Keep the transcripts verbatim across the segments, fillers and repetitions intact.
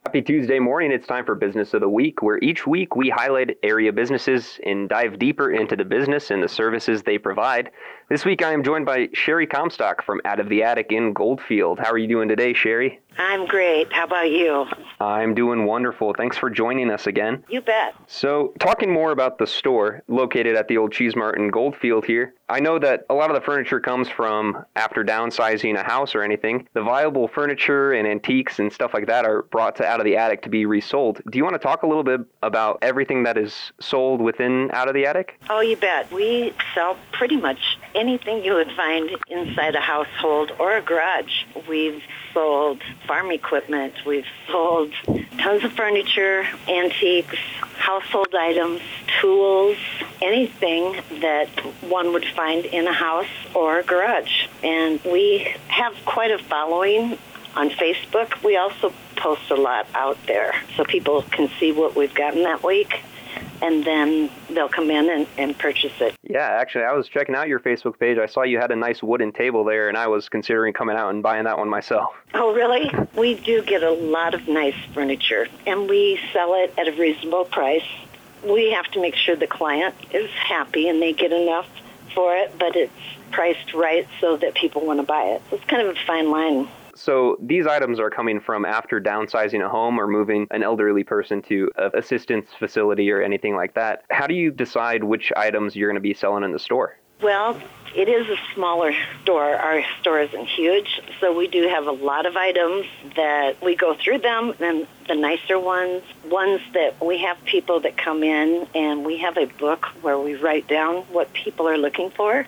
Happy Tuesday morning. It's time for Business of the Week, where each week we highlight area businesses and dive deeper into the business and the services they provide. This week I am joined by Sherry Comstock from Out of the Attic in Goldfield. How are you doing today, Sherry? I'm great. How about you? I'm doing wonderful. Thanks for joining us again. You bet. So, talking more about the store located at the old Cheese Mart in Goldfield here, I know that a lot of the furniture comes from after downsizing a house or anything. The viable furniture and antiques and stuff like that are brought to Out of the Attic to be resold. Do you want to talk a little bit about everything that is sold within Out of the Attic? Oh, you bet. We sell pretty much anything you would find inside a household or a garage. We've sold farm equipment. We've sold tons of furniture, antiques, household items, tools, anything that one would find in a house or a garage. And we have quite a following on Facebook. We also post a lot out there so people can see what we've gotten that week, and then they'll come in and, and purchase it. Yeah, actually, I was checking out your Facebook page. I saw you had a nice wooden table there, and I was considering coming out and buying that one myself. Oh, really? We do get a lot of nice furniture, and we sell it at a reasonable price. We have to make sure the client is happy and they get enough for it, but it's priced right so that people want to buy it. So it's kind of a fine line. So these items are coming from after downsizing a home or moving an elderly person to an assistance facility or anything like that. How do you decide which items you're going to be selling in the store? Well, it is a smaller store. Our store isn't huge, so we do have a lot of items that we go through them, and the nicer ones, ones that we have people that come in, and we have a book where we write down what people are looking for.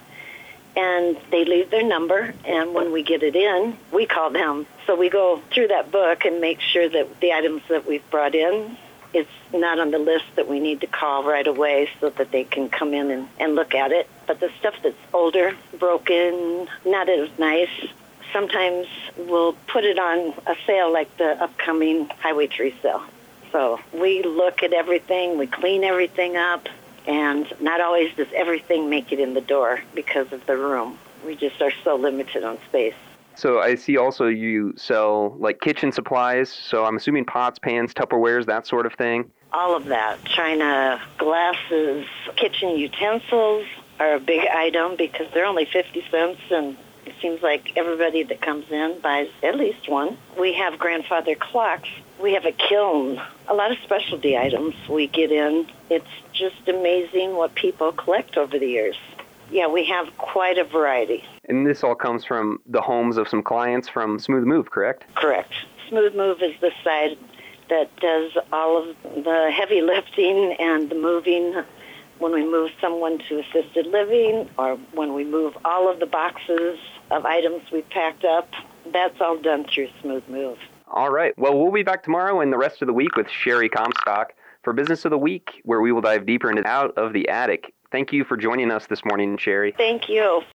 And they leave their number, and when we get it in, we call them. So we go through that book and make sure that the items that we've brought in, it's not on the list that we need to call right away so that they can come in and, and look at it. But the stuff that's older, broken, not as nice, sometimes we'll put it on a sale like the upcoming Highway three sale. So we look at everything, we clean everything up, and not always does everything make it in the door because of the room. We just are so limited on space. So I see also you sell like kitchen supplies, so I'm assuming pots, pans, Tupperwares, that sort of thing. All of that. China, glasses, kitchen utensils are a big item because they're only fifty cents, and it seems like everybody that comes in buys at least one. We have grandfather clocks. We have a kiln, a lot of specialty items we get in. It's just amazing what people collect over the years. Yeah, we have quite a variety. And this all comes from the homes of some clients from Smooth Move, correct? Correct. Smooth Move is the side that does all of the heavy lifting and the moving when we move someone to assisted living or when we move all of the boxes of items we've packed up. That's all done through Smooth Move. All right. Well, we'll be back tomorrow and the rest of the week with Sherry Comstock for Business of the Week, where we will dive deeper into Out of the Attic. Thank you for joining us this morning, Sherry. Thank you.